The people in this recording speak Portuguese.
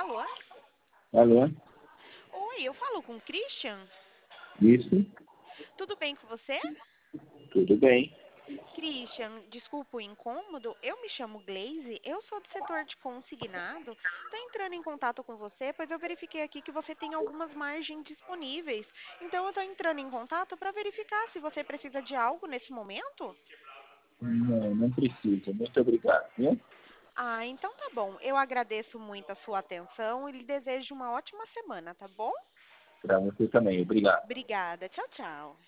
Alô? Alô? Oi, eu falo com o Christian? Isso? Tudo bem com você? Tudo bem. Christian, desculpa o incômodo, eu me chamo Glaze, eu sou do setor de consignado. Estou entrando em contato com você, pois eu verifiquei aqui que você tem algumas margens disponíveis. Então eu estou entrando em contato para verificar se você precisa de algo nesse momento. Não, não precisa. Muito obrigado, viu? Ah, então tá bom. Eu agradeço muito a sua atenção e lhe desejo uma ótima semana, tá bom? Para você também. Obrigado. Obrigada. Tchau, tchau.